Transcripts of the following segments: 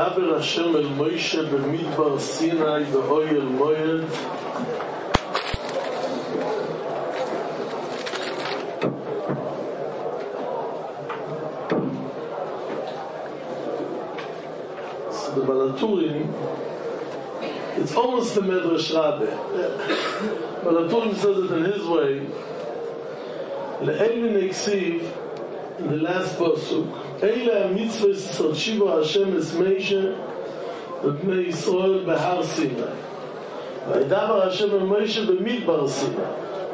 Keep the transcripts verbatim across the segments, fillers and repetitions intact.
וידבר השם אל מוישה במדבר סיני באוהל מועד. So the Balaturim, it's almost the Medrash Rabbe. Balaturim says it in his way. Le'elvin eksiv, in the last pasuk, Eile ha-mitzvah yisrael shiva Hashem es Moshe v'bnei Yisrael behar Sinai. V'yidaber Hashem el Moshe b'midbar Sinai.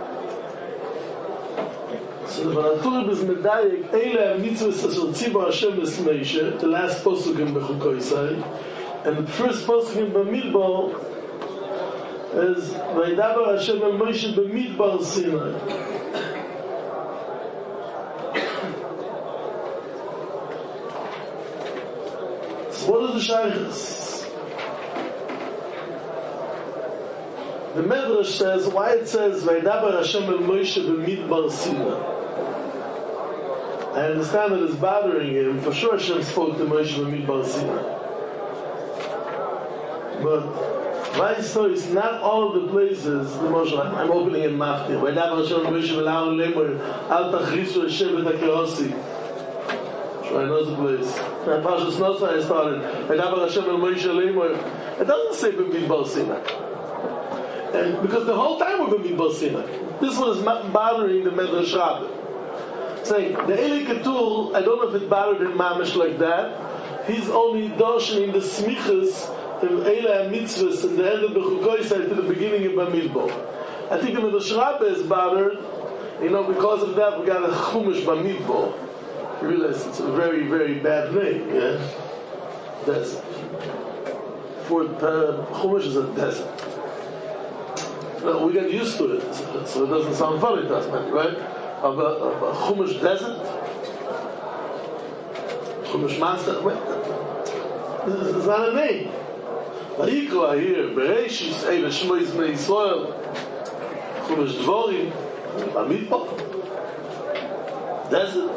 So the Balaturim is medayek, Eile ha-mitzvah yisrael shiva Hashem es Moshe, the last pasuk in Bechukosai, and the first pasuk in Bamidbar is V'yidaber Hashem el Moshe b'midbar Sinai. What are the shaykhs? The Medrash says, why it says Vaydaber Hashem el Moshe b'midbar Sinai. I understand that it's bothering him. For sure Hashem spoke to Moshe b'midbar Sinai. But why so it's not all of the places the Moshe, I'm opening in Maftir. Vaydaber Hashem el Moshe v'la'on lemor al tachrisu Hashem v'takerosi. I know the place. And Parshas Nosai I started. Vaydaber Hashem el Moshe lemor. It doesn't say b'midbar Sinai. And because the whole time we're b'midbar Sinai. This one is bothering the Medrash Rabbe. Saying the Eli Ketur, I don't know if it bothered him mamish like that. He's only darshaning the smichas of Eila mitzvahs in the end of the Bechukosai to the beginning of Bamidbar. I think the Medrash Rabbe is bothered. You know, because of that we got a chumash Bamidbar. You realize it's a very, very bad name, yeah? Desert. For uh, Chumash is a desert. No, we get used to it, so it doesn't sound funny to us, right? Of a, of a Chumash desert? Chumash master? This is not a name. Vayikra here, Bereshis, Eile Shmois Bnei Yisrael, Chumash Dvorim, Bamidbar, desert.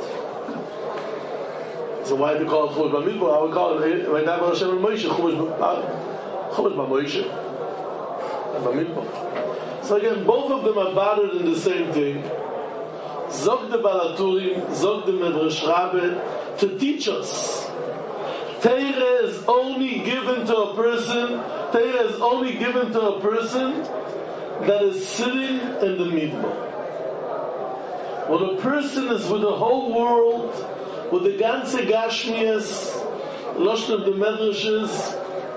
So why do you call it Chumash Bamidbar? I would call it Vaydaber Hashem el Moshe Chumash Bamoshe Bamidbar. So again, both of them are bothered in the same thing. Zog the Balaturim, Zog the Medrash Rabbe, to teach us. Teirah is only given to a person. Teirah is only given to a person that is sitting in the midbar. When a person is with the whole world, with the ganze Gashmias, Loshen of the Medrashes,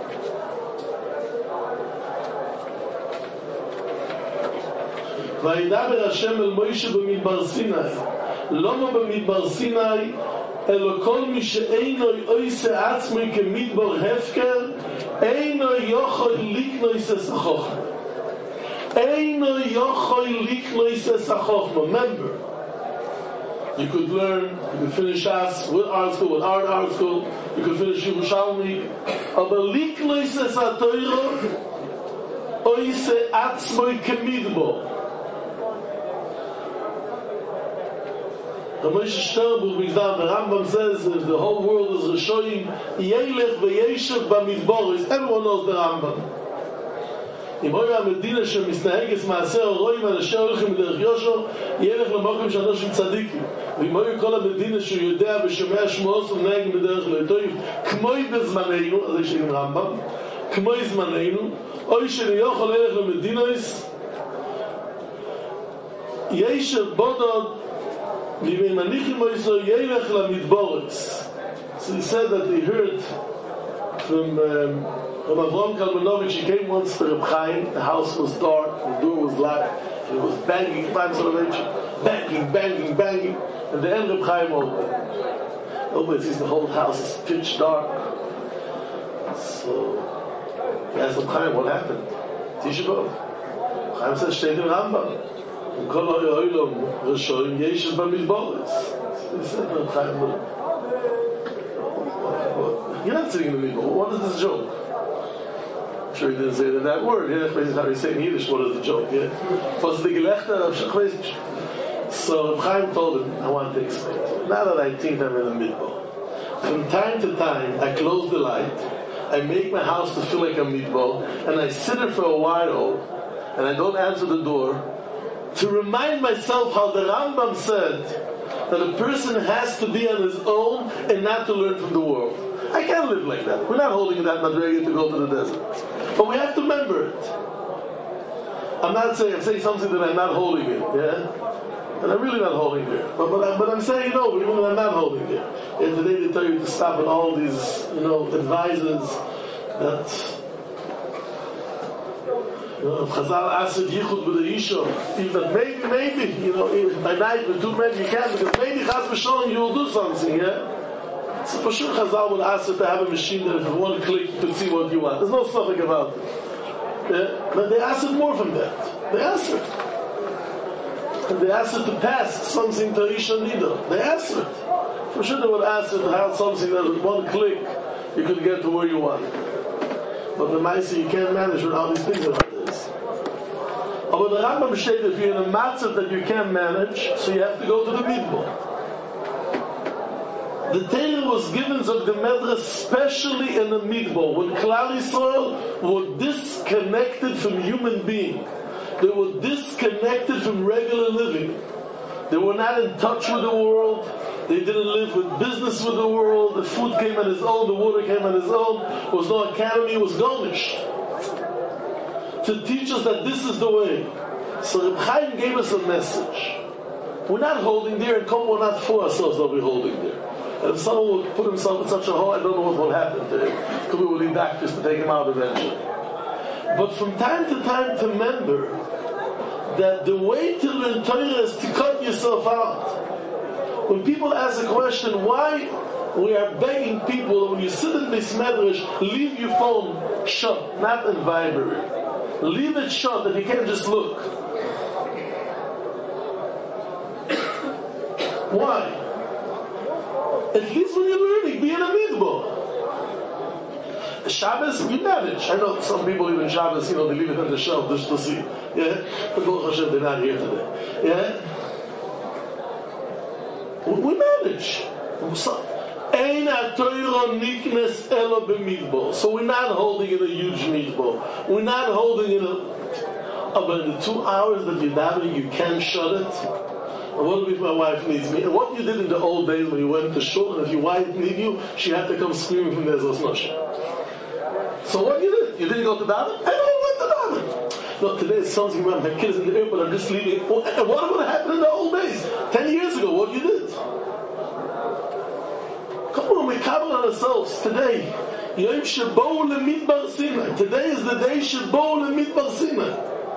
Vaydaber Hashem el Moshe b'midbar Sinai. Loma b'midbar Sinai, elo kol mi she'einoi oise atzmoi kemidbar hefker, einoi yochoi liknois es ha'chochma. Einoi yochoi liknois es ha'chochma. Remember, you could learn, you could finish us with art school, with art art school, you could finish Yerushalmi. Aber liknois es ha'toiro, oise atzmoi kemidbar. The Moshe Sternbuch, the Rambam says that the whole world is Rishoyim, Yelech v'yeshev b'midbar. Everyone knows the Rambam. Im oya medina shemisnaheges maaser roim alasher olchim derech Yosho, Yelech lemokim shanoshim tzadikim. V'im oya kol המדינה שהוא יודע ושומע שמועות ומנהג בדרך לטוב, כמוי בזמננו, אז יש עם רמב"ם, כמוי זמננו, אוי שאני יכול ללך למדינוס, יש בודוד, ואם מניחים איסו ילך למדבורס. So he said that he heard from um, Rabbi Avram Kalmanovich. He came once to Reb Chaim. The house was dark, the door was locked, it was banging, banging, banging, banging, and the end Reb Chaim opened. Nobody sees the whole house is pitch dark. So he asked Reb Chaim, what happened? Tisha B'Av. Chaim said, steht im Rambam. כל העולם ראשון יש במדברת. He said, Reb Chaim, you're not sitting in the middle. What is this joke? I'm sure he didn't say that, that word. Yeah, that's how he say in Yiddish, what is the joke? Yeah. So Reb Chaim told him, I want to explain to you. Now that I think I'm in the middle, from time to time I close the light I make my house to feel like a meatball, and I sit there for a while, and I don't answer the door, to remind myself how the Rambam said that a person has to be on his own and not to learn from the world. I can't live like that. We're not holding that madrega to go to the desert. But we have to remember it. I'm not saying, I'm saying something that I'm not holding it, yeah? And I'm really not holding it. But, but, I, but I'm saying no, even when I'm not holding it. And today they tell you to stop at all these, you know, advisors that, you know, Chazal asked Yichud with the Isha, if that maybe, maybe, you know, if by night with two men you can't, because maybe Chaz V'Sholem you will do something, yeah? So for sure Chazal would ask you to have a machine that if one click you can see what you want. There's no suffix about it. Yeah? But they ask it more from that. They ask it. And they ask it to pass something to Isha Nida. They ask it. For sure they would ask it to have something that with one click you could get to where you want. But the Maisa you can't manage with all these things about this. But the Rambam stated if you're in a matzah that you can't manage, so you have to go to the midbar. The Torah was given to the Medra especially in the midbar, when Klal Yisrael were disconnected from human being. They were disconnected from regular living. They were not in touch with the world. They didn't live with business with the world. The food came on its own. The water came on its own. There was no academy. It was Gomish. To teach us that this is the way. So Reb Chaim gave us a message. We're not holding there, and come, we're not for ourselves that we're holding there. And if someone would put himself in such a hole, I don't know what will happen to him. Because we will need doctors to take him out eventually. But from time to time to remember that the way to learn Torah is to cut yourself out. When people ask a question, why we are begging people when you sit in this medrash, leave your phone shut, not in vibrate. Leave it shut that you can't just look. Why? At least when you're learning, be in a midbar. Shabbos, we manage. I know some people even Shabbos, you know, they leave it on the shelf just to see. Yeah? But Baruch Hashem, they're not here today. Yeah? We manage. So we're not holding in a huge midbar. We're not holding in a... But in the two hours that you're davening, you can't shut it. And what if my wife needs me? And what you did in the old days when you went to shul, and if your wife needed you, she had to come screaming from there, Zosnosha. So what you did? You didn't go to daven? I never went to daven. No, today is something about my kids in the airport, I'm just leaving. And what would have happened in the old days? Ten years ago, what you did? Come on, we cover on ourselves today. Yom Shebou LeMidbar Sinai. Today is the day Shebou LeMidbar Sinai.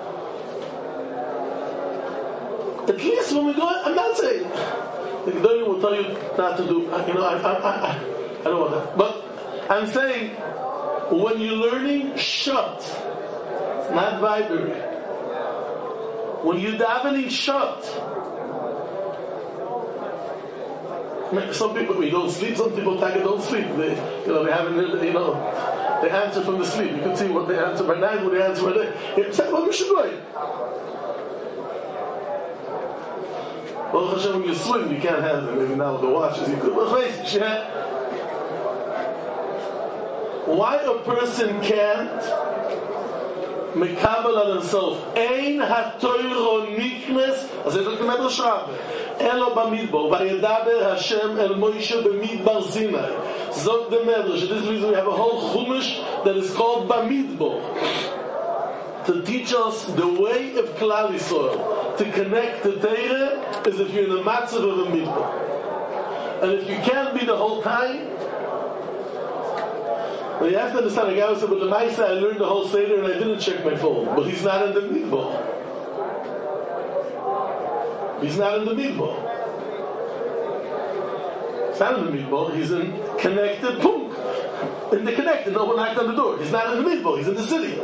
At least when we go, I'm not saying the Gedolim will tell you not to do. You know, I, I, I, I don't want that. But I'm saying when you're learning, shut, not vibrate. When you're davening, shut. Some people we don't sleep. Some people take it don't sleep. They, you know, they haven't. You know, they answer from the sleep. You can see what they answer by night, what they answer by day. It's like, well, we should go. Well, when you swim, you can't have them. Maybe now with the watches, you could. But face it, yeah. Why a person can't mekabel on himself? Ein hatoiro niknes. As I said, the Medrash Rabbah. Elo b'midbar. Vayedaber Hashem el Moshe b'midbar Sinai. Zog the Medrash. This is the reason we have a whole chumash that is called b'midbar, to teach us the way of Klal Yisrael. To connect to Torah is if you're in the matzav of a midbar. And if you can't be the whole time, well, you have to understand, a guy who said, but the Maisa, I learned the whole Seder and I didn't check my phone. But he's not in the midbar. He's not in the midbar. He's not in the midbar. He's in connected, boom. In the connected, no one knocked on the door. He's not in the midbar. He's in the city.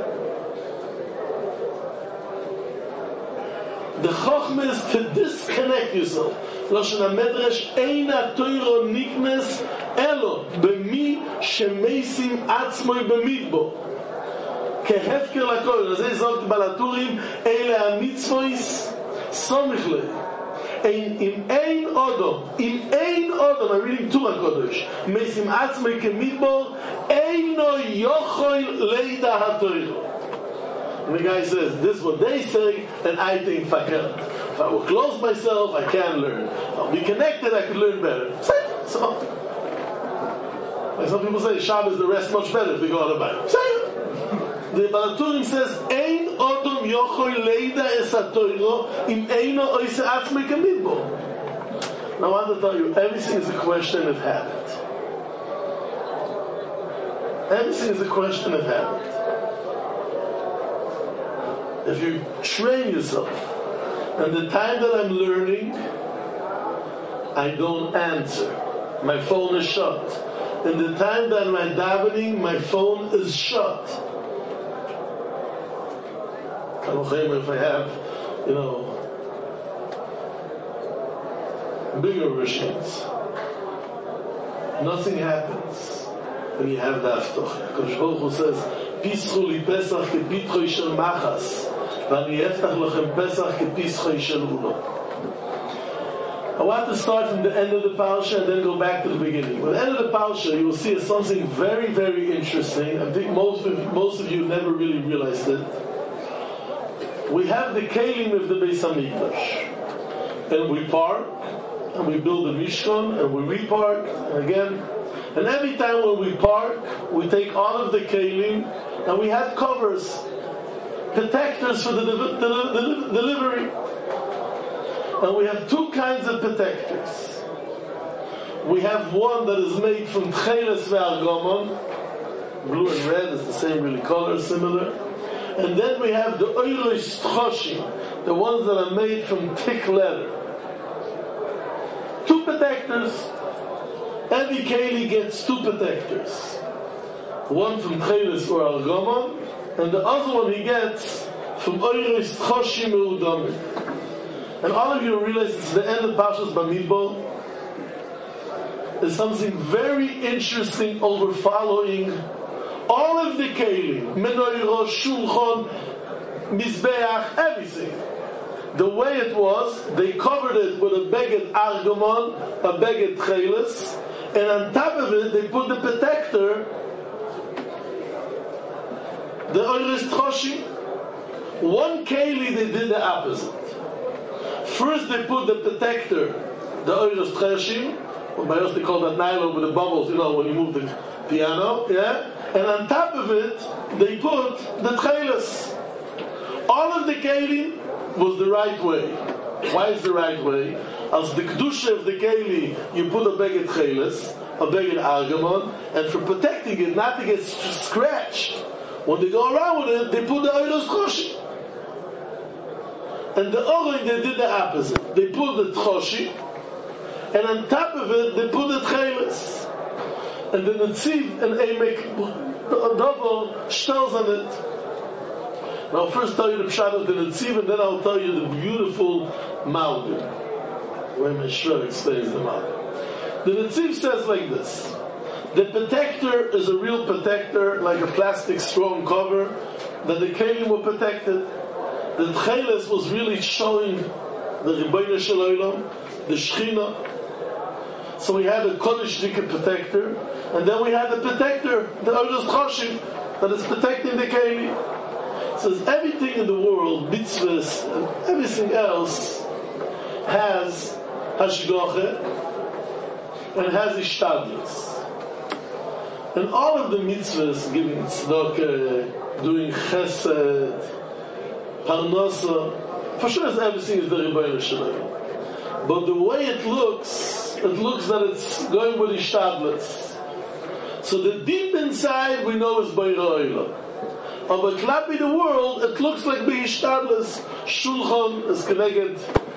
The Chochmah is to disconnect yourself. Lashon HaMedrash, Ein HaTorah niknes elo b'mi shemeisim atzmoi b'midbar. Kehefker l'kol. As I sagt Balaturim, Eile HaMitzvos somich le. Ein im ein odom, im ein odom, I'm reading Torah Kodesh, meisim atzmoi k'midbar, Eino yochol leida hatoiro. And the guy says, this is what they say, and I think if I can. If I will close myself, I can learn. If I'll be connected, I can learn better. Say, so. Like some people say, Shabbos the rest much better if they go on a bike. Say it. The Balaturim says, Ein odom yochol leida es hatoiro im eino oise atzmei kamidbo. Now I want to tell you, everything is a question of habit. Everything is a question of habit. If you train yourself, and the time that I'm learning, I don't answer. My phone is shut. And the time that I'm davening, my phone is shut. If I have, you know, bigger machines, nothing happens when you have the Haftoch. Because Baruch Hu says, Pischu li Pesach ke pitchoi shel machas, v'ani eftach lochem Pesach ke pischoi shel ulo. I want to start from the end of the parasha and then go back to the beginning. At the end of the parasha, you will see something very, very interesting. I think most of, most of you never really realized it. We have the kelim of the Beis Hamikdash, and we park, and we build a mishkan, and we repark, and again. And every time when we park, we take all of the kelim, and we have covers, protectors for the, the, the, the delivery. And we have two kinds of protectors. We have one that is made from tcheles ve'argomon, blue and red is the same really color, similar. And then we have the oilish tchoshim, the ones that are made from thick leather. Two protectors. Every keli gets two protectors. One from tcheles or argomon, and the other one he gets from oilish tchoshim me'udamim. And all of you realize it's the end of Parshas Bamidbar. There's something very interesting over following all of the kelim, menorah, shulchan, mizbeach, everything. The way it was, they covered it with a beged argomon, a beged tcheles, and on top of it they put the protector, the oiris tchoshim. One keli they did the opposite. First they put the protector, the oiris tchoshim, or by us they call that nylon with the bubbles, you know, when you move the piano, yeah? And on top of it, they put the tcheles. All of the kelim was the right way. Why is the right way? As the kedusha of the keli, you put a beged tcheles, a beged argomon, and for protecting it, not to get scratched, when they go around with it, they put the oiros tchoshim. And the Oren, they did the opposite. They put the tchoshim, and on top of it, they put the tcheles. And the Netziv and Emek double shells on it. Now I'll first tell you the pshat of the Netziv, and then I'll tell you the beautiful Malbim, where Meshra explains the Malbim. The Netziv says like this: the protector is a real protector, like a plastic strong cover, that the kelim were protected. The tcheles was really showing the Rebbeinu Shel Olam, the Shechina. So we had a Kodesh Dika protector, and then we had the protector, the Oiros Tchoshim, that is protecting the Keli. So everything in the world, mitzvahs, and everything else, has Hashgacha, and has Ishtadlis. And all of the mitzvahs, giving tzedakah, doing chesed, parnasa, for sure everything is the Rebbeinu Shel Olam. But the way it looks, it looks that it's going with Ishtadlis. So the deep inside we know is Beira Oila. Of a klapi the world, it looks like Be'ishtadlis. Shulchan is connected.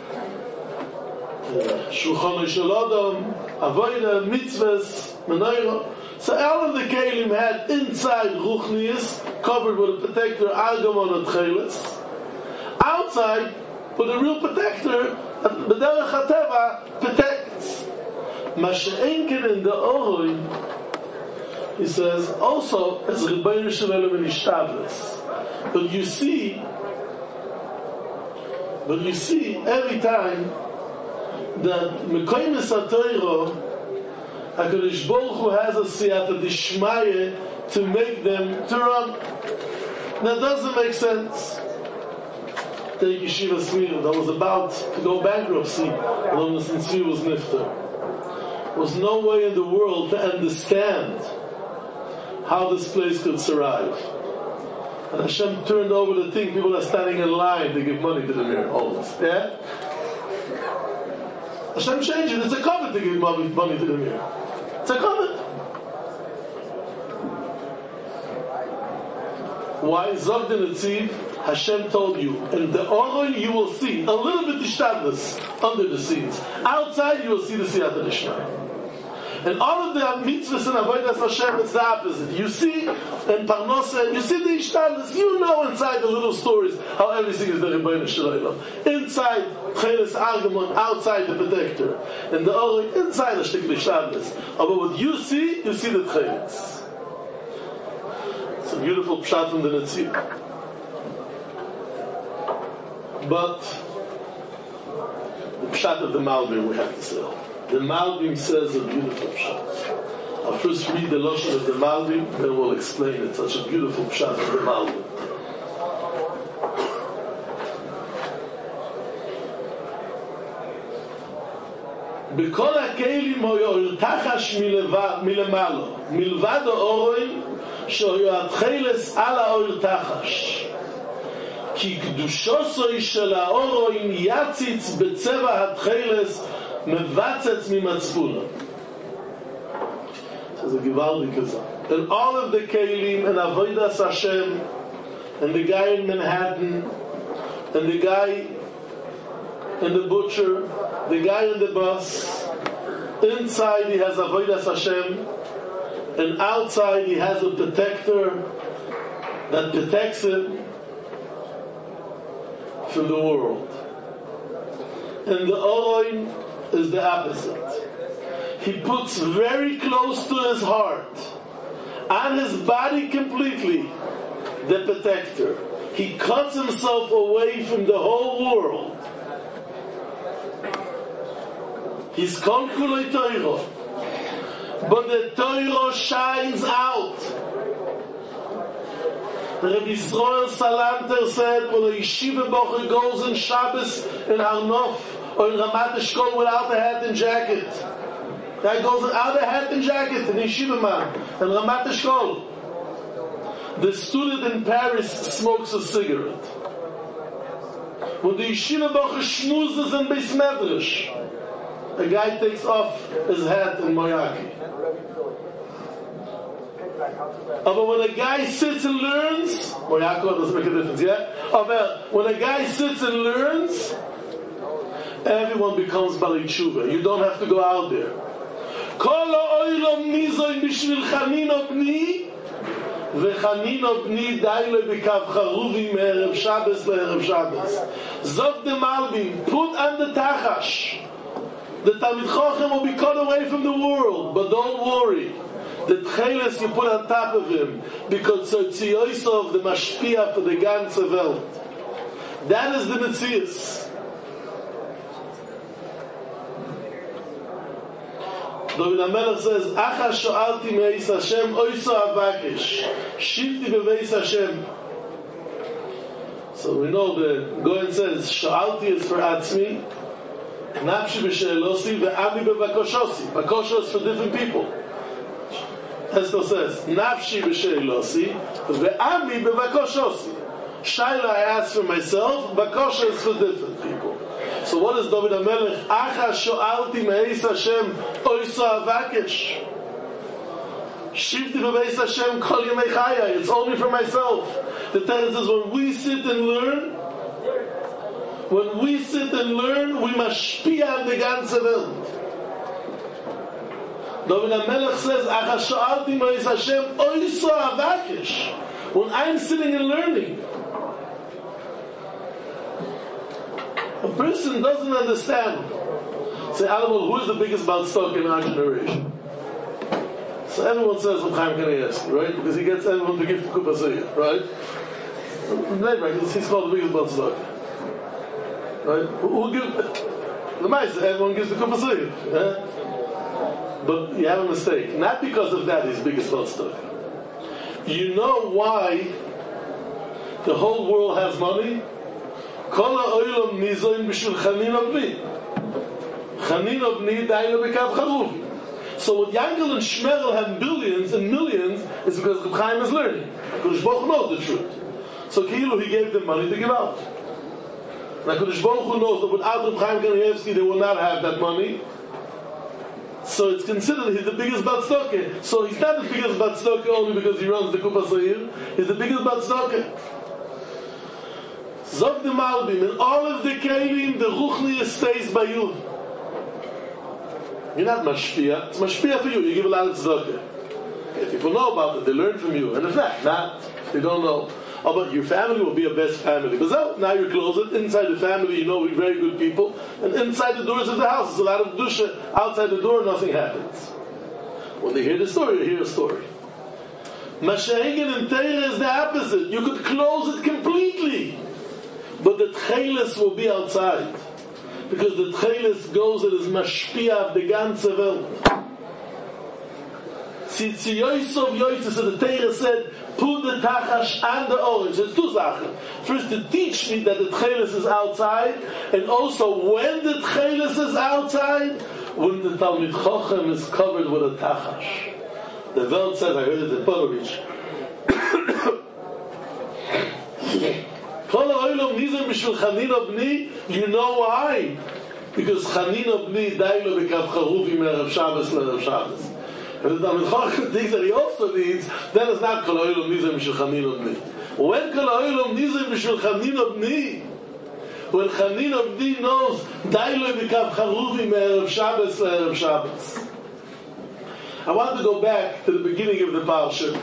Shulchan Shel Adam, Avodah, Mitzvahs, Menorah. So all of the kelim had inside Ruchnius, covered with a protector, Argomon and Tcheles. Outside, with a real protector, B'derech HaTeva protects. Masha'enken in the Oroin, he says, also, as Rebbeinu Shel Olam in Ishtadlis. But you see, but you see, every time that Mekoymes HaTorah, HaKadosh Baruch Hu has a siyata dishmaya to make them to run. That doesn't make sense. Take Yeshiva Sweden that was about to go bankruptcy when the Tzvi was nifter. There was no way in the world to understand how this place could survive. And Hashem turned over the thing, people are standing in line to give money to the Mir, almost. Yeah? Hashem changed it. It's a covet to give money, money to the Mir. It's a covet. Why? Zog the Netziv, Hashem told you, in the Oroi you will see a little bit of ishtadlus under the scenes. Outside you will see the Siyata Dishmai. And all of the mitzvahs and avodas Hashem, it's the opposite. You see in Parnosa, you see the ishtadlus, you know inside the little stories how everything is the Rebbeinu Shalom. Inside Cheles Argamon, outside the protector. And the Oroi, inside the Shtik Ishtadlus. But what you see, you see the Cheles. It's a beautiful pshat from the Netziv. But the pshat of the Malbim we have to say. The Malbim says a beautiful pshat. I'll first read the Lashon of the Malbim, then we'll explain it. Such a beautiful pshat of the Malbim. בכל הכלים הוא יורתחש מלמעלה, מלבד האורים שיועתחלס על האורתחש. כי קדושוסוי של האורים יציץ בצבע התחלס מבצץ ממצפונה. זה גוואלדי כזה. And all of the kelim and avodas Hashem and the guy in Manhattan and the guy and the butcher, the guy in the bus, inside he has avodas Hashem, and outside he has a protector that protects him from the world. And the Oroin is the opposite. He puts very close to his heart, on his body completely, the protector. He cuts himself away from the whole world. He's called Kulei Torah, but the Torah shines out. Rabbi Yisrael Salanter said, when a yeshiva bocher goes in Shabbos in Arnof or in Ramat Eshkol without a hat and jacket, guy goes without a hat and jacket, an yeshiva man, in Ramat Eshkol. The student in Paris smokes a cigarette. When the yeshiva bocher schmoozes in Beis Medrash, a guy takes off his hat in Moyaki. But when a guy sits and learns, Moyaki doesn't make a difference, yeah? But when a guy sits and learns, everyone becomes Bali Tshuva. You don't have to go out there. Kol ha'olam nizoy bishvil chanino bni, v'chanino bni dailo b'kav charuvi me'erev Shabbos le'erev Shabbos. Zog the Malbim, put on the tachash. The Talmid Chochem will be cut away from the world, but don't worry. The Tcheles you put on top of him, because Tzioisov, the Mashpia for the ganze Welt. That is the Metzias. David HaMelech says, Acha sho'alti me'eis Hashem, oiso avakesh. Shifti be'veis Hashem. So we know the Goyen says, sho'alti is for Atzmi, Nafshi b'she'elosi ve'ami b'vakoshosi. Vakosho is for different people. Esther says, Nafshi b'she'elosi ve'ami b'vakoshosi. Shaila I ask for myself, Vakosho is for different people. So what is David HaMelech? Acha sho'alti me'eis Hashem oiso avakesh. Shifti b'veis Hashem kol yemei chaya. It's only for myself. The Torah says when we sit and learn, When we sit and learn, we mashpia on the ganze Welt. David HaMelech says, Acha sho'alti me'eis Hashem oiso avakesh. When I'm sitting and learning, a person doesn't understand. Say, Alamol, who is the biggest Balstok in our generation? So everyone says, what Chaim Kanievsky, right? Because he gets everyone to give to Kupasiyah, right? He's called the biggest Balstok. Right? Who, who gives the mice? Everyone gives the Kupasiyah. Yeah? But you have a mistake. Not because of that he's biggest Balstok. You know why the whole world has money? Kol ha'olam nizoin b'shul chanin obni. Chanin obni dailo b'kav charuv. So what Yankel and Shmerel have billions and millions is because Reb Chaim is learning. Because Baruch knows the truth. So Kilu, he gave them money to give out. Now Kodesh Baruch Hu knows that without Reb Chaim Kanievsky they will not have that money. So it's considered he's the biggest Batzdaka. So he's not the biggest Batzdaka only because he runs the Kupas Ha'ir. He's the biggest Batzdaka. Zog the Malbim, in all of the Kelim, the Ruchni stays by you. You're not mashpia. It's mashpia for you. You give a lot of tzedakah. If people know about it, they learn from you. And in fact, not. They don't know. Oh, but your family will be your best family. But so, now you're closer. Inside the family, you know we're very good people. And inside the doors of the house, there's a lot of dusha. Outside the door, nothing happens. When they hear the story, they hear a story. Mashahigan and Teira is the opposite. You could close it completely. But the tchelis will be outside. Because the tchelis goes and is mashpia of the ganze Welt. Tzitzi Yosef Yosef, so the Torah said, put the tachash and the orange. There's two sachen. First, to teach me that the tchelis is outside, and also when the tchelis is outside, when the Talmid Chochem is covered with a tachash. The Welt says, I heard it in Polovich. You know why? Because Chanina Bni Dailo B'Kav Charuvim Erev Shabbos L'Erev Shabbos. And the Talmid Chacham thinks that he also needs, then it's not Kol Ha'olam Nizem B'Shul Chanina Bni. When Kol Ha'olam Nizem B'Shul Chanina Bni, when Chanina Bni knows Dailo B'Kav Charuvim Erev Shabbos L'Erev Shabbos. I want to go back to the beginning of the parsha.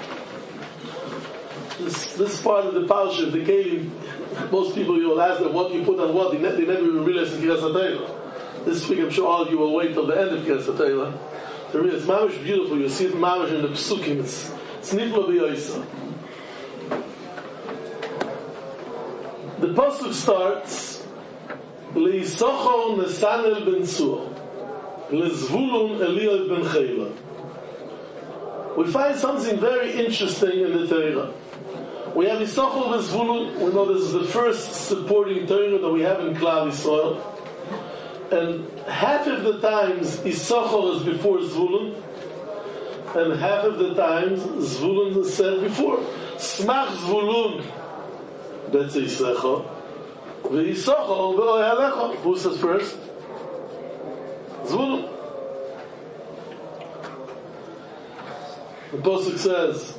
This, this part of the parsha, the Kelim, most people, you will ask them what you put on what, they never, they never even realize in Kiras HaTorah. This week, I'm sure all of you will wait till the end of Kiras HaTorah. It's mamish beautiful, you see it mamish in the Psukim, it's, it's niflo b'yoysa. The Pasuk starts, Le'yisochor Nesanel ben Su'o, Le'zvulun Eliyav ben Chayla. We find something very interesting in the Torah. We have Yisachar and Zvulun. We know this is the first supporting Torah that we have in Klal Yisrael. And half of the times Yisachar is before Zvulun, and half of the times Zvulun is said before. Smach Zvulun, that's Yisachar. V'Yisachar v'Ohelecha. Who says first? Zvulun. The Pasuk says,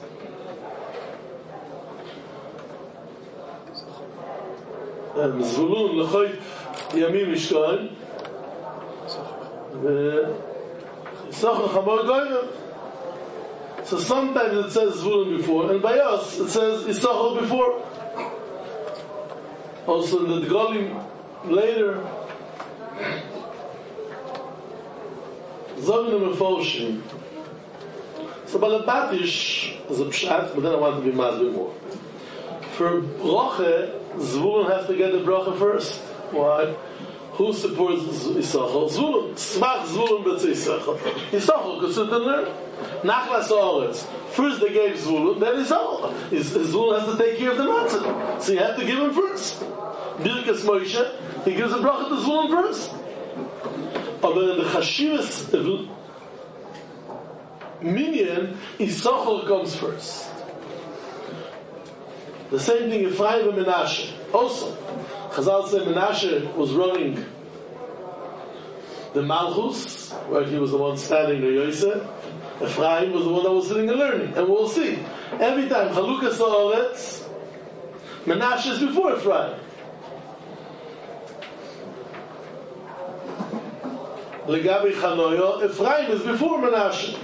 and Zvulun l'choyt yamim mishkan, v'Yisachar chamor goyim. So sometimes it says Zvulun before, and by us it says Yisachar before. Also in the Golim later, Zognim Mefoshim. So Balabatish is a pshat, but then I want to be masbih more. For bracha, Zvulun has to get the bracha first. Why? Who supports Yisachar? Zvulun. Smach Zvulun b'tz Yisachar. Yisachar could sit and learn. Nachlas Haaretz. First they gave Zvulun, then Yisachar. Zvulun has to take care of the matzah. So you have to give him first. Birkas Moshe, he gives a bracha to Zvulun first. But in the Chashivas Minyan, Yisachar comes first. The same thing Ephraim and Menashe. Also, Chazal said Menashe was running the Malchus, where he was the one standing near Yosef. Ephraim was the one that was sitting and learning. And we'll see. Every time Chalukas Haaretz, Menashe is before Ephraim. Legabi Chanoyo, Ephraim is before Menashe.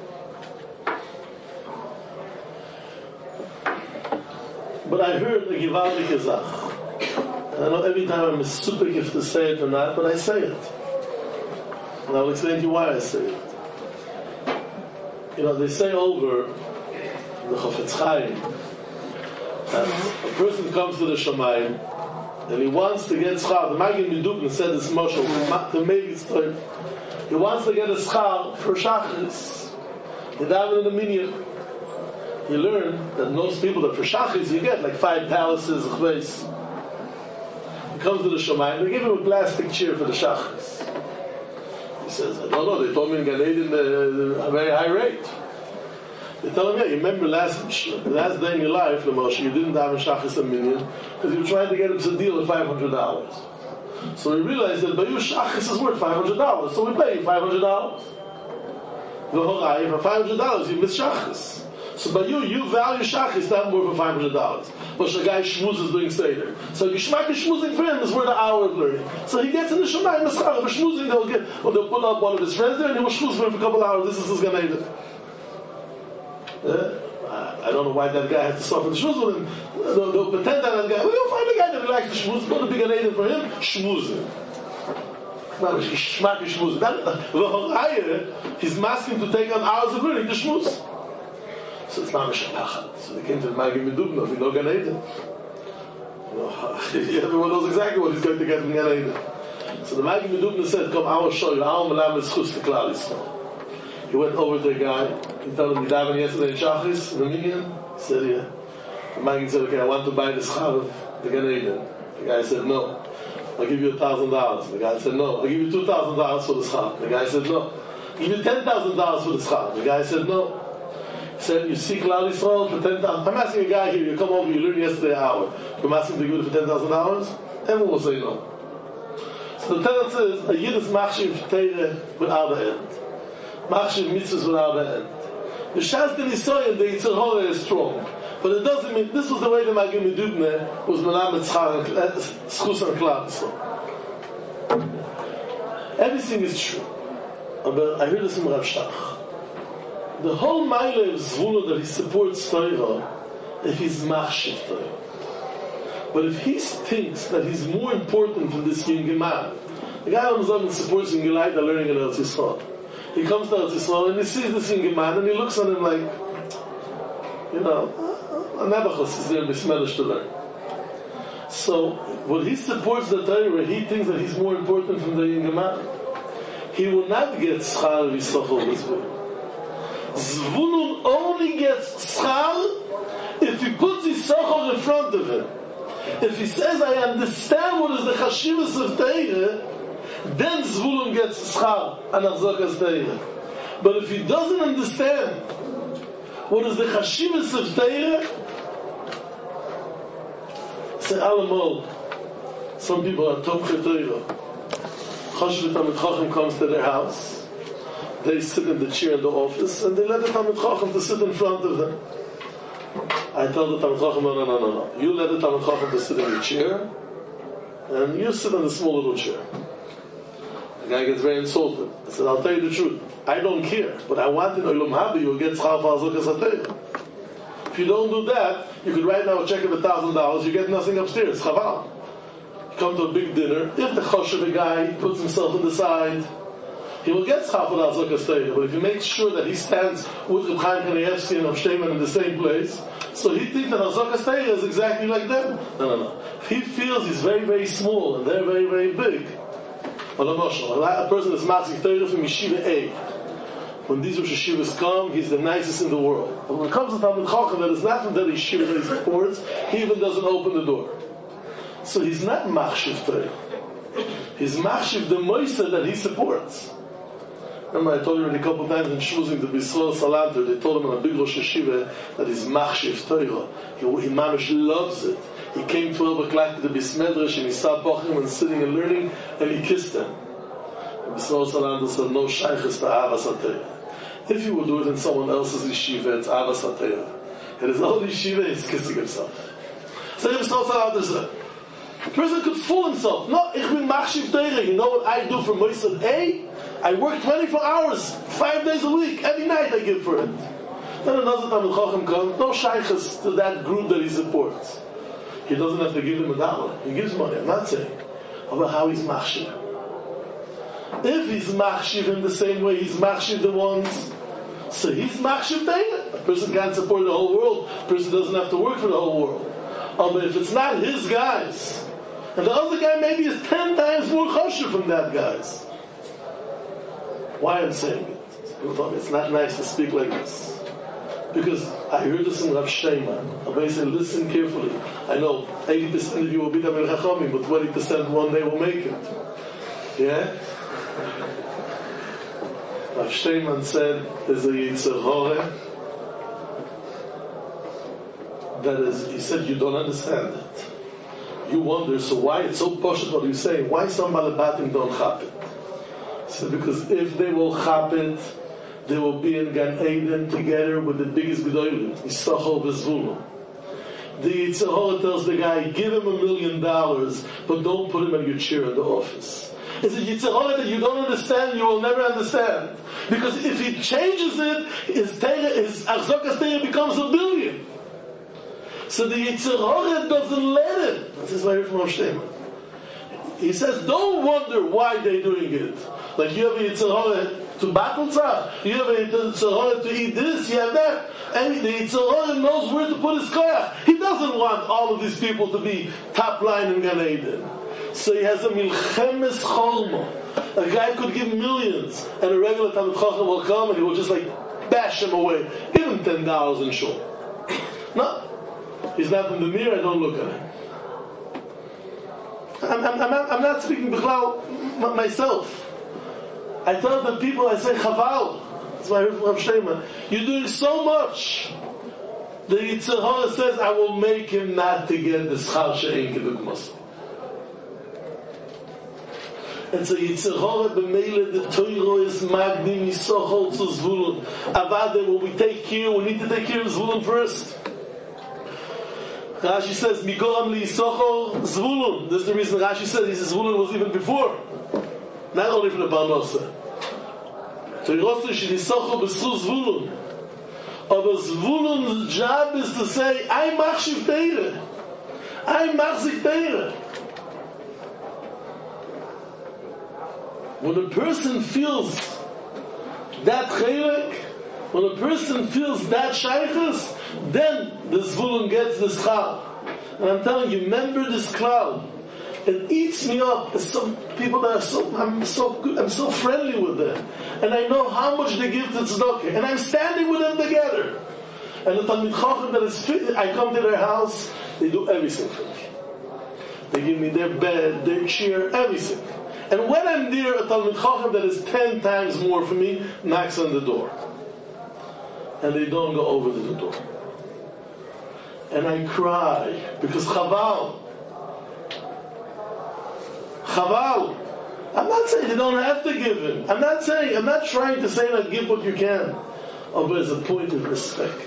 But I heard a Givaldik Zach. I don't know every time I'm a super gift to say it or not, but I say it. And I'll explain to you why I say it. You know, they say over the Chafetz Chaim that a person comes to the Shamayim and he wants to get schar. The Magen Midugna said this moshel to make it straight. He wants to get a schar for Shachris. He davened in the minyan. you learn that most people that for shachis you get like five palaces, a place. He comes to the Shamayim, they give him a plastic chair for the shachis. He says, I don't know, they told me in Gan Eden uh, a very high rate. They tell him, yeah, you remember last last day in your life, Moshe, you didn't have a shachis a million because you were trying to get him to deal at five hundred dollars. So we realized that by you shachis is worth five hundred dollars, so we pay you five hundred dollars. The whole eye, for five hundred dollars you miss shachis. So by you, you value shachis not more for five hundred dollars. But the guy shmuz is doing seder. So Gishmak is shmuzing for him is worth an hour of learning. So he gets in the Shemayim Maschar. For shmuzing, they'll get, or they'll put up one of his friends there and he will shmuz for him for a couple hours. This is his Gan Eden. Yeah? I don't know why that guy has to suffer the shmuz with him. They'll, they'll pretend that that guy, well, you'll find a guy that likes to shmuz, put a big Gan Eden for him, shmuzing. Gishmak is shmuzing. That, he's masking to take on hours of learning to shmuz. So it's not a shapachat. So they came to the Magid Medubna, we know Gan Eden. Everyone knows exactly what he's going to get from Gan Eden. So the Magid Medubna said, come, I will show you. I will malam eschus to Klal Yisrael. He went over to the guy. He told him, you daven yesterday in Shachris, in the Minyan? He said, yeah. The Magid said, okay, I want to buy this chal of the Gan Eden. The guy said, no. I'll give you a thousand dollars. The guy said, no. I'll give you two thousand dollars for this chal. The guy said, no. I'll give you ten thousand dollars for this chal. The guy said, no. Said, you see Klal Yisrael for ten thousand dollars. I'm asking a guy here, you come over, you learn yesterday an hour. I'm asking to give it for ten thousand dollars? Everyone will say no. So the tenant says, a Yid is machshiv teire without the end. Machshiv mitzvahs without the end. The Shas den Yisoyim, the Yitzhak Hora is strong. But it doesn't mean, this was the way the Magid Medubna was Melam et Schus and Klal Yisrael. Everything is true. But I heard this from Rav Shtach. The whole mile of Zvulun that he supports Torah, if he's machshiv Torah. But if he thinks that he's more important than this young man, the guy on the side supports in Gilai, they're learning in Eretz Yisrael. He comes to Eretz Yisrael and he sees this young man and he looks at him like, you know, a Nabachos is there Bismedish to learn. So, when he supports the Torah, he thinks that he's more important than the young man. He will not get schar of Yisachol this way. Zvulun only gets schar if he puts Yisachol in front of him. If he says, I understand what is the chashivas of Teirah, then Zvulun gets schar and achzakas Teirah. But if he doesn't understand what is the chashivas of Teirah, say Alamol, some people are Tomchei Teirah. Chashiv Talmid Chacham comes to their house. They sit in the chair in the office and they let the Talmid Chacham to sit in front of them. I tell the Talmid Chacham, no, no, no, no, no. You let the Talmid Chacham to sit in your chair and you sit in the small little chair. The guy gets very insulted. I said, I'll tell you the truth. I don't care, but I want in Olam Haba you will get schar for Azokas HaTeirah. If you don't do that, you could write now a check of a thousand dollars, you get nothing upstairs. Chaval. You come to a big dinner, if the choshev guy puts himself on the side, he will get schar for Azokas HaTeirah. But if he makes sure that he stands with Reb Chaim Kanievsky and Rav Shteinman in the same place, so he thinks that Azokas HaTeirah is exactly like them. No, no, no. If he feels he's very, very small and they're very, very big, well, a person is matzik Torah from Yeshiva A. When these Rosh Yeshivas come, he's the nicest in the world. But when it comes to Talmid Chacham, that is not from that Yeshiva that he supports, he even doesn't open the door. So he's not machshiv Torah. He's machshiv the Moisa that he supports. Remember, I told you already a couple of times in Shmuzim, the Bisrol Salanter, they told him on a big Rosh Yeshiva that he's machshiv Torah. He, he mamish loves it. He came twelve o'clock to the Bismedrash and he saw Bochim and sitting and learning and he kissed them. And Bisrol Salanter said, no shaykhis to Avas HaTeirah. If you would do it in someone else's yeshiva, it's Avas HaTeirah. In his own yeshiva, he's kissing himself. So Bisrol Salanter said, a person could fool himself. No, ich bin machshiv Torah. You know what I do for Moisad A? I work twenty-four hours, five days a week. Every night I give for it. Then another time Talmid Chacham comes, no shaykhis to that group that he supports. He doesn't have to give him a dollar. He gives money. I'm not saying about how he's machshiv. If he's machshiv in the same way he's machshiv the ones, so he's machshiv Torah. A person can't support the whole world. A person doesn't have to work for the whole world. Oh, but if it's not his guys, and the other guy maybe is ten times more choshev from that guy's. Why I'm saying it? People tell me it's not nice to speak like this. Because I heard this in Rav Steinman. Rabbi said, listen carefully. I know eighty percent of you will be Tamil Chachamim, but twenty percent one day will make it. Yeah? Rav Steinman said, there's a Yetzer Hara that is, he said, you don't understand it. You wonder, so why it's so posh what you say? Why some Malabatim don't chap it? He said, because if they will chap it, they will be in Gan Eden together with the biggest Gedolim, Yisachar v'Zvulun. The Yetzer Hara tells the guy, give him a million dollars, but don't put him in your chair in the office. It's a Yetzer Hara that you don't understand, you will never understand. Because if he changes it, his, his Achzokas Teira becomes a billion. So the Yetzer Hara doesn't let him. This is what I heard from Rav Steinman. He says, don't wonder why they're doing it. Like you have a Yetzer Hara to battle tzach, you have a Yetzer Hara to eat this, you have that. And the Yetzer Hara knows where to put his koyach. He doesn't want all of these people to be top line in Gan Eden. So he has a milchemes chorma. A guy could give millions, and a regular Talmid Chacham will come and he will just like bash him away. Give him ten dollars and shul. No. He's not in the mirror, I don't look at him. I'm, I'm, I'm, not, I'm not speaking b'chlal myself. I tell the people, I say, Chaval. That's why I heard from Rav Steinman. You're doing so much. The Yetzer Hara says, I will make him not to get the schar she'ein kedugmas. And so Yetzer Hara b'meile the Torah is magdim Yisachar to Zvulun. Avada, when we take care, we need to take care of Zvulun first. Rashi says, Migoram li Yisachar Zvulun. This is the reason Rashi says he says Zvulun was even before. Not only for the Parnasa. Torah is Yisachar b'su Zvulun. Aber Zvulun's job is to say, I machshiv Teira. I machzik Teira. When a person feels that chelek, when a person feels that shaykhus, then the Zvulun gets the schar. And I'm telling you, remember this cloud. It eats me up. There's some people that are so, I'm so good, I'm so friendly with them. And I know how much they give to tzedakah. And I'm standing with them together. And the Talmid Chacham that is fit, I come to their house, they do everything for me. They give me their bed, their chair, everything. And when I'm there, a Talmid Chacham that is ten times more for me knocks on the door. And they don't go over to the door. And I cry because Chaval. Chaval. I'm not saying you don't have to give him. I'm not saying, I'm not trying to say that give what you can. Oh, but it's a point of respect.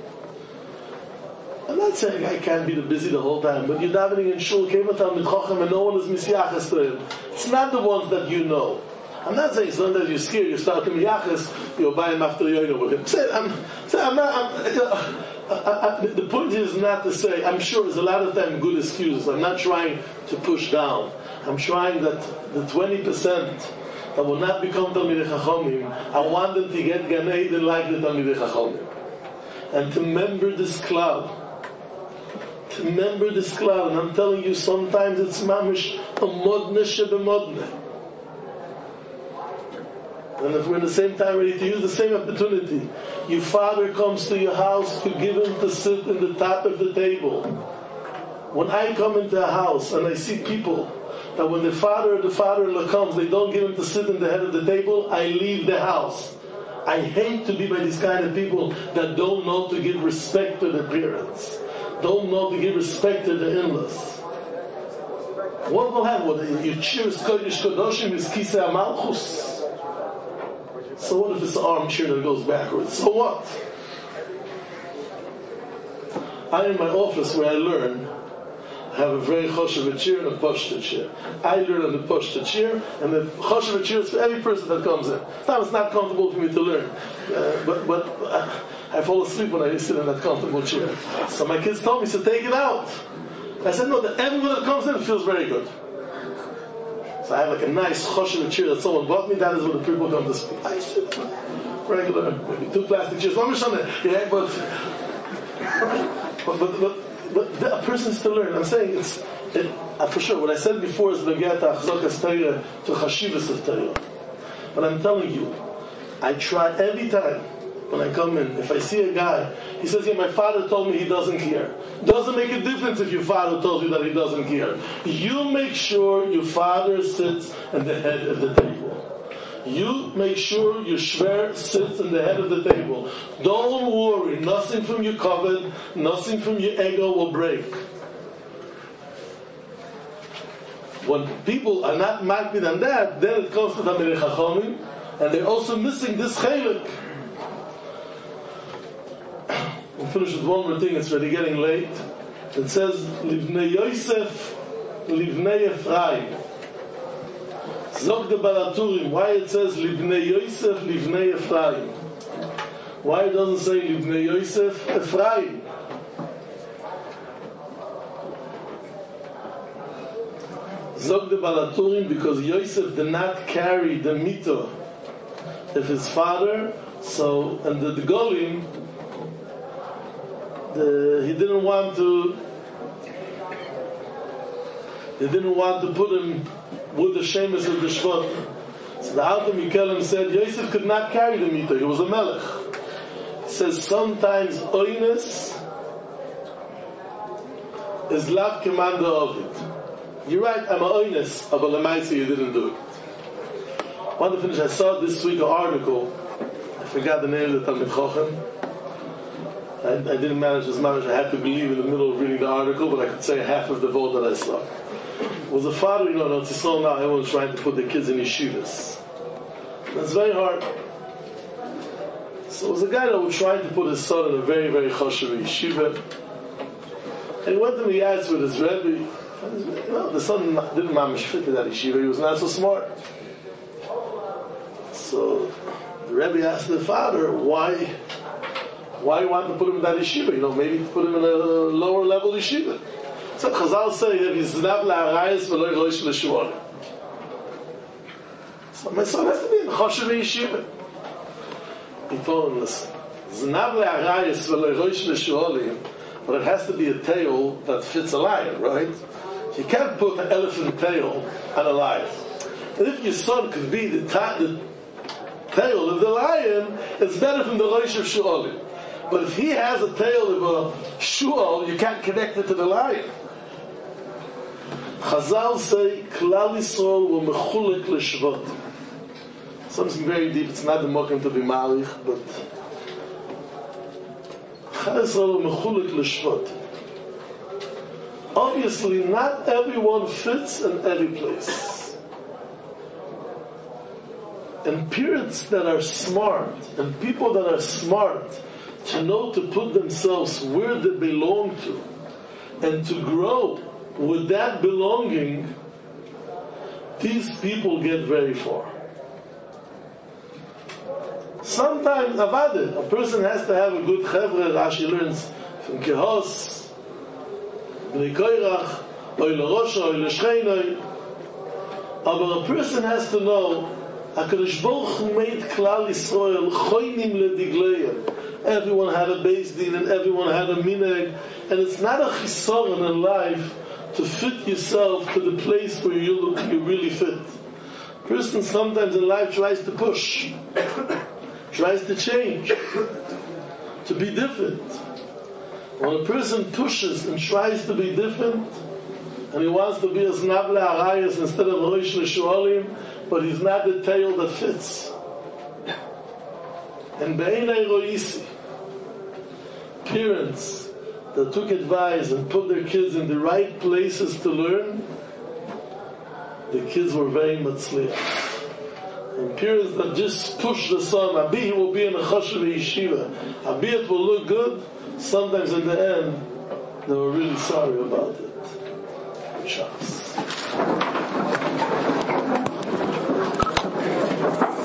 I'm not saying I can't be the busy the whole time, but you're davening in shul, came a Talmid Chacham, and no one is misyachas to him. It's not the ones that you know. I'm not saying it's not that you're scared, you start to miyachas, you'll buy him after yoyno with him. Say, I'm, say, I'm not, I'm, you know, I, I, the point is not to say, I'm sure there's a lot of time good excuses. I'm not trying to push down. I'm trying that the twenty percent that will not become Talmidei Chachamim, I want them to get Gan Eden like the Talmidei Chachamim. And to remember this cloud. To remember this cloud. And I'm telling you, sometimes it's mamish a modne shebemodne. And if we're in the same time ready to use the same opportunity, your father comes to your house to give him to sit in the top of the table. When I come into a house and I see people that when the father or the father-in-law comes, they don't give him to sit in the head of the table, I leave the house. I hate to be by these kind of people that don't know to give respect to their parents, don't know to give respect to the in-laws. What will happen? Well, you cheers Kodesh Kodoshim is Kisei HaMalchus. So what if it's an armchair that goes backwards? So what? I'm in my office where I learn. I have a very choshev chair and a poshta chair. I learn on the poshta chair, and the choshev chair is for every person that comes in. Now it's not comfortable for me to learn, uh, but but uh, I fall asleep when I sit in that comfortable chair. So my kids told me, so take it out. I said, no, that everyone that comes in feels very good. So I have like a nice choshev chair that someone bought me. That is when the people come to speak. I sit regular, maybe two plastic chairs. Yeah, but but but. but But a person is to learn. I'm saying it's it, uh, for sure. What I said before is begat achzokas Torah to chashivas of Torah. But I'm telling you, I try every time when I come in, if I see a guy, he says, yeah, my father told me he doesn't care. Doesn't make a difference if your father told you that he doesn't care. You make sure your father sits at the head of the table. You make sure your shver sits in the head of the table. Don't worry, nothing from your covet, nothing from your ego will break. When people are not makbid on that, then it comes to the Talmidei Chachamim, and they're also missing this chelik. We'll finish with one more thing, it's already getting late. It says, Livnei Yosef, Livnei Ephraim. Zog the Balaturim, why it says Livnei Yosef, Livnei Ephraim? Why it doesn't say Livnei Yosef, Ephraim? Zog the Balaturim, because Yosef did not carry the mito of his father, so, and the, the Golim, the, he didn't want to, he didn't want to put him with the shemus of the shvot. So the Alter Mikelim said Yosef could not carry the mito. He was a melech. He says sometimes oinus is lav commander of it. You're right, I'm a oinus, but lemaisa you didn't do it. I want to finish. I saw this week an article. I forgot the name of the Talmid Chochem. I, I didn't manage as much. I had to believe in the middle of reading the article, but I could say half of the vote that I saw. It was a father, you know, in Israel now, everyone's trying to put their kids in yeshivas. That's very hard. So it was a guy that was trying to put his son in a very, very choshev yeshiva. And he went to Miyatz with his Rebbe. You know, the son didn't mamish fit to that yeshiva. He was not so smart. So the Rebbe asked the father, why why you want to put him in that yeshiva? You know, maybe put him in a lower level yeshiva. So Chazal say that he's not la'arayis v'lo rosh l'shualim. So my son has to be in choshev yeshiva. He told him, listen, it's not la'arayis v'lo rosh l'shualim, but it has to be a tail that fits a lion, right? You can't put an elephant tail on a lion. And if your son could be the, ta- the tail of the lion, it's better from the rosh of shualim. But if he has a tail of a shual, you can't connect it to the lion. Chazal say, Klal Yisrael were mechulek l'shvot. Something very deep, it's not the mokim to be malich, but Klal Yisrael were mechulek l'shvot. Obviously, not everyone fits in every place. And parents that are smart, and people that are smart, to know to put themselves where they belong to, and to grow with that belonging, these people get very far. Sometimes, avade, a person has to have a good chevre. Rashi learns from Kehos, Bnei Koirach, Oy L'Rosha, Oy L'Shcheinoi. But a person has to know, HaKadosh Baruch Hu made Klal Yisrael choinim ledigleim. Everyone had a beis din and everyone had a minhag, and it's not a chisaron in life to fit yourself to the place where you look you really fit. A person sometimes in life tries to push, tries to change, to be different. When a person pushes and tries to be different, and he wants to be as navle arayas instead of rosh l'shualim, but he's not the tail that fits. And be'enei roisi, parents that took advice and put their kids in the right places to learn, the kids were very matzliach. And parents that just push the son, Abi he will be in a choshev yeshiva, Abi it will look good, sometimes in the end they were really sorry about it. Shabbos.